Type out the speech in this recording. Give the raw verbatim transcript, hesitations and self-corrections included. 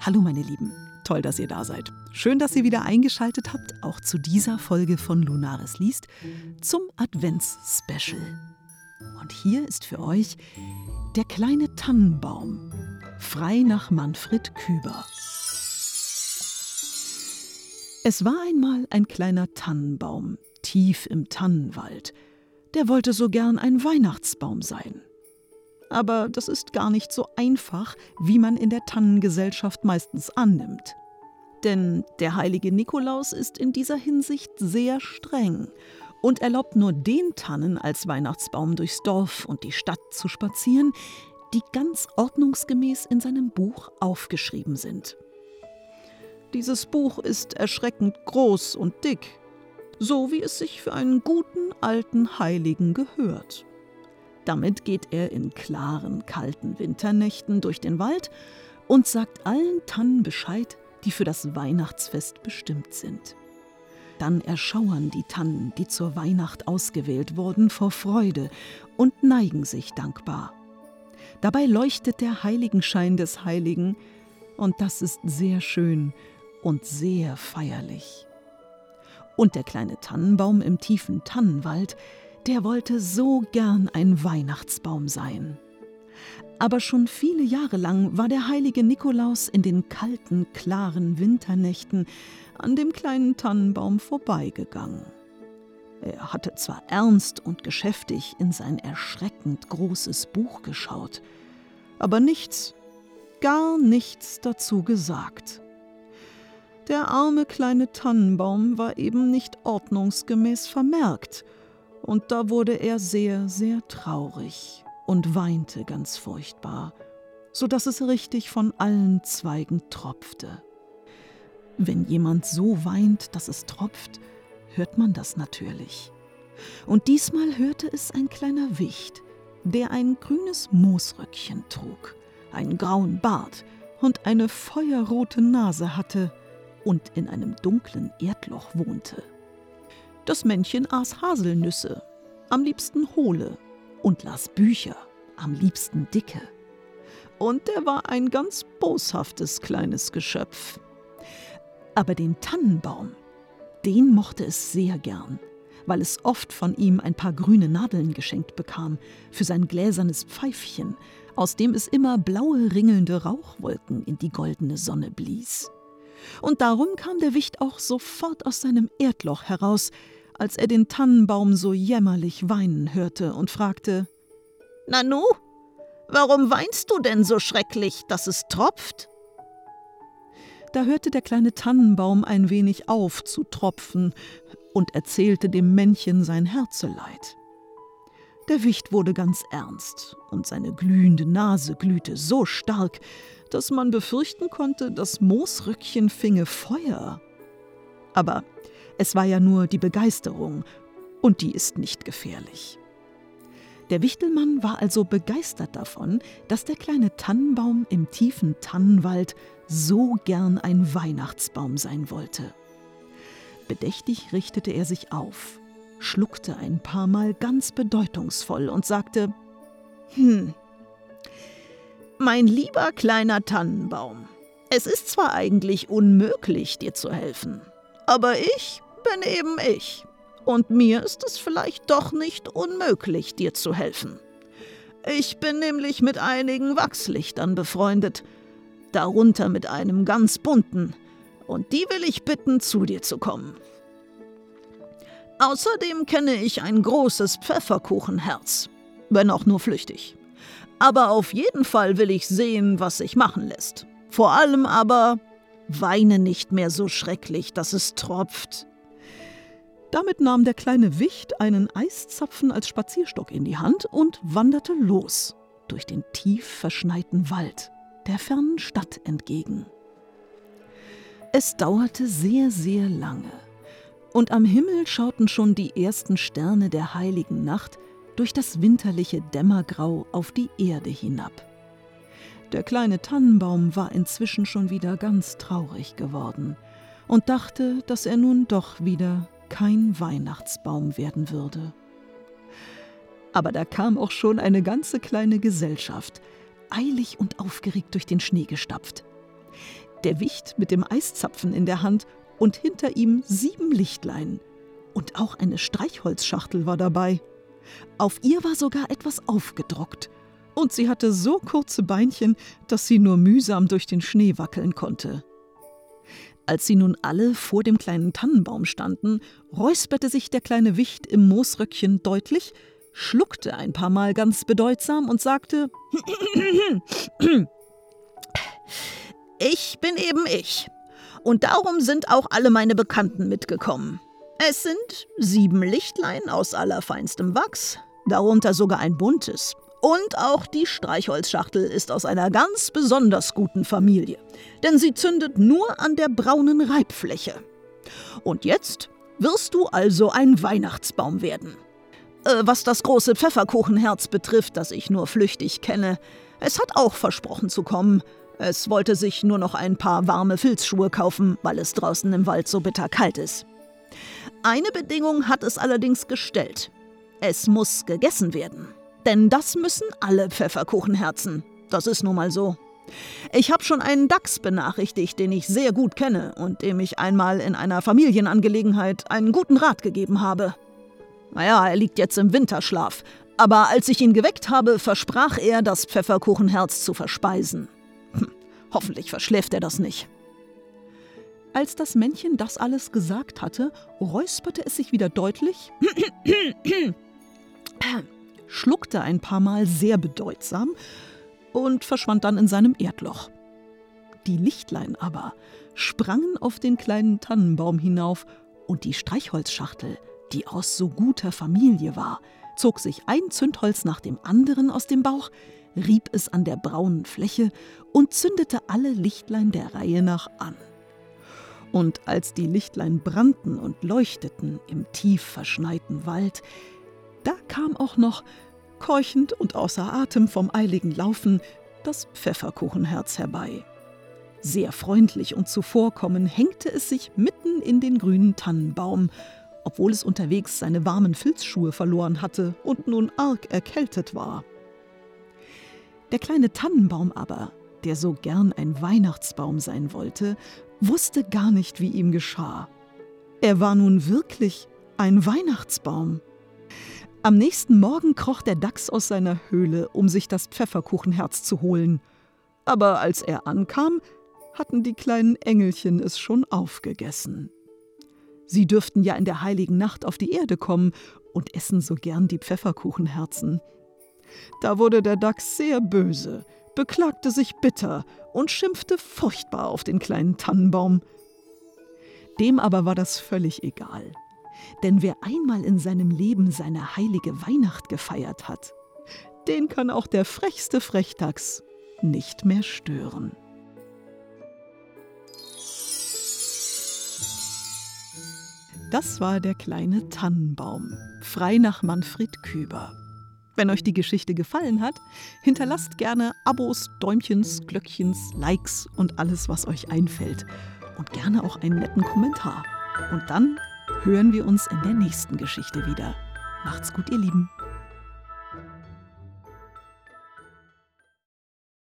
Hallo meine Lieben, toll, dass ihr da seid. Schön, dass ihr wieder eingeschaltet habt, auch zu dieser Folge von Lunaris liest, zum Advents-Special. Und hier ist für euch der kleine Tannenbaum, frei nach Manfred Küber. Es war einmal ein kleiner Tannenbaum, tief im Tannenwald. Der wollte so gern ein Weihnachtsbaum sein. Aber das ist gar nicht so einfach, wie man in der Tannengesellschaft meistens annimmt. Denn der heilige Nikolaus ist in dieser Hinsicht sehr streng und erlaubt nur den Tannen als Weihnachtsbaum durchs Dorf und die Stadt zu spazieren, die ganz ordnungsgemäß in seinem Buch aufgeschrieben sind. Dieses Buch ist erschreckend groß und dick, so wie es sich für einen guten alten Heiligen gehört. Damit geht er in klaren, kalten Winternächten durch den Wald und sagt allen Tannen Bescheid, die für das Weihnachtsfest bestimmt sind. Dann erschauern die Tannen, die zur Weihnacht ausgewählt wurden, vor Freude und neigen sich dankbar. Dabei leuchtet der Heiligenschein des Heiligen, und das ist sehr schön und sehr feierlich. Und der kleine Tannenbaum im tiefen Tannenwald, der wollte so gern ein Weihnachtsbaum sein. Aber schon viele Jahre lang war der heilige Nikolaus in den kalten, klaren Winternächten an dem kleinen Tannenbaum vorbeigegangen. Er hatte zwar ernst und geschäftig in sein erschreckend großes Buch geschaut, aber nichts, gar nichts dazu gesagt. Der arme kleine Tannenbaum war eben nicht ordnungsgemäß vermerkt, und da wurde er sehr, sehr traurig und weinte ganz furchtbar, so dass es richtig von allen Zweigen tropfte. Wenn jemand so weint, dass es tropft, hört man das natürlich. Und diesmal hörte es ein kleiner Wicht, der ein grünes Moosröckchen trug, einen grauen Bart und eine feuerrote Nase hatte und in einem dunklen Erdloch wohnte. Das Männchen aß Haselnüsse, am liebsten hohle, und las Bücher, am liebsten dicke. Und er war ein ganz boshaftes kleines Geschöpf. Aber den Tannenbaum, den mochte es sehr gern, weil es oft von ihm ein paar grüne Nadeln geschenkt bekam für sein gläsernes Pfeifchen, aus dem es immer blaue, ringelnde Rauchwolken in die goldene Sonne blies. Und darum kam der Wicht auch sofort aus seinem Erdloch heraus, als er den Tannenbaum so jämmerlich weinen hörte und fragte: »Nanu, warum weinst du denn so schrecklich, dass es tropft?« Da hörte der kleine Tannenbaum ein wenig auf zu tropfen und erzählte dem Männchen sein Herzeleid. Der Wicht wurde ganz ernst, und seine glühende Nase glühte so stark, dass man befürchten konnte, das Moosröckchen finge Feuer. Aber es war ja nur die Begeisterung, und die ist nicht gefährlich. Der Wichtelmann war also begeistert davon, dass der kleine Tannenbaum im tiefen Tannenwald so gern ein Weihnachtsbaum sein wollte. Bedächtig richtete er sich auf, schluckte ein paar Mal ganz bedeutungsvoll und sagte: »Hm, mein lieber kleiner Tannenbaum, es ist zwar eigentlich unmöglich, dir zu helfen, aber ich bin eben ich, und mir ist es vielleicht doch nicht unmöglich, dir zu helfen. Ich bin nämlich mit einigen Wachslichtern befreundet, darunter mit einem ganz bunten, und die will ich bitten, zu dir zu kommen. Außerdem kenne ich ein großes Pfefferkuchenherz, wenn auch nur flüchtig. Aber auf jeden Fall will ich sehen, was sich machen lässt. Vor allem aber, weine nicht mehr so schrecklich, dass es tropft.« Damit nahm der kleine Wicht einen Eiszapfen als Spazierstock in die Hand und wanderte los durch den tief verschneiten Wald der fernen Stadt entgegen. Es dauerte sehr, sehr lange, und am Himmel schauten schon die ersten Sterne der heiligen Nacht durch das winterliche Dämmergrau auf die Erde hinab. Der kleine Tannenbaum war inzwischen schon wieder ganz traurig geworden und dachte, dass er nun doch wieder kein Weihnachtsbaum werden würde. Aber da kam auch schon eine ganze kleine Gesellschaft, eilig und aufgeregt durch den Schnee gestapft. der Wicht mit dem Eiszapfen in der Hand und hinter ihm sieben Lichtlein. Und auch eine Streichholzschachtel war dabei. Auf ihr war sogar etwas aufgedruckt. Und sie hatte so kurze Beinchen, dass sie nur mühsam durch den Schnee wackeln konnte. Als sie nun alle vor dem kleinen Tannenbaum standen, räusperte sich der kleine Wicht im Moosröckchen deutlich, schluckte ein paar Mal ganz bedeutsam und sagte: »Ich bin eben ich. Und darum sind auch alle meine Bekannten mitgekommen. Es sind sieben Lichtlein aus allerfeinstem Wachs, darunter sogar ein buntes. Und auch die Streichholzschachtel ist aus einer ganz besonders guten Familie, denn sie zündet nur an der braunen Reibfläche. Und jetzt wirst du also ein Weihnachtsbaum werden. Äh, was das große Pfefferkuchenherz betrifft, das ich nur flüchtig kenne, es hat auch versprochen zu kommen. Es wollte sich nur noch ein paar warme Filzschuhe kaufen, weil es draußen im Wald so bitterkalt ist. Eine Bedingung hat es allerdings gestellt. Es muss gegessen werden. Denn das müssen alle Pfefferkuchenherzen. Das ist nun mal so. Ich habe schon einen Dachs benachrichtigt, den ich sehr gut kenne und dem ich einmal in einer Familienangelegenheit einen guten Rat gegeben habe. Naja, er liegt jetzt im Winterschlaf, aber als ich ihn geweckt habe, versprach er, das Pfefferkuchenherz zu verspeisen. Hm, hoffentlich verschläft er das nicht. Als das Männchen das alles gesagt hatte, räusperte es sich wieder deutlich, schluckte ein paar Mal sehr bedeutsam und verschwand dann in seinem Erdloch. Die Lichtlein aber sprangen auf den kleinen Tannenbaum hinauf und die Streichholzschachtel, die aus so guter Familie war, zog sich ein Zündholz nach dem anderen aus dem Bauch, rieb es an der braunen Fläche und zündete alle Lichtlein der Reihe nach an. Und als die Lichtlein brannten und leuchteten im tief verschneiten Wald, da kam auch noch, keuchend und außer Atem vom eiligen Laufen, das Pfefferkuchenherz herbei. Sehr freundlich und zuvorkommend hängte es sich mitten in den grünen Tannenbaum, obwohl es unterwegs seine warmen Filzschuhe verloren hatte und nun arg erkältet war. Der kleine Tannenbaum aber, der so gern ein Weihnachtsbaum sein wollte, wusste gar nicht, wie ihm geschah. Er war nun wirklich ein Weihnachtsbaum. Am nächsten Morgen kroch der Dachs aus seiner Höhle, um sich das Pfefferkuchenherz zu holen. Aber als er ankam, hatten die kleinen Engelchen es schon aufgegessen. Sie dürften ja in der heiligen Nacht auf die Erde kommen und essen so gern die Pfefferkuchenherzen. Da wurde der Dachs sehr böse, beklagte sich bitter und schimpfte furchtbar auf den kleinen Tannenbaum. Dem aber war das völlig egal. Denn wer einmal in seinem Leben seine heilige Weihnacht gefeiert hat, den kann auch der frechste Frechdachs nicht mehr stören. Das war der kleine Tannenbaum, frei nach Manfred Küber. Wenn euch die Geschichte gefallen hat, hinterlasst gerne Abos, Däumchens, Glöckchens, Likes und alles, was euch einfällt. Und gerne auch einen netten Kommentar. Und dann hören wir uns in der nächsten Geschichte wieder. Macht's gut, ihr Lieben.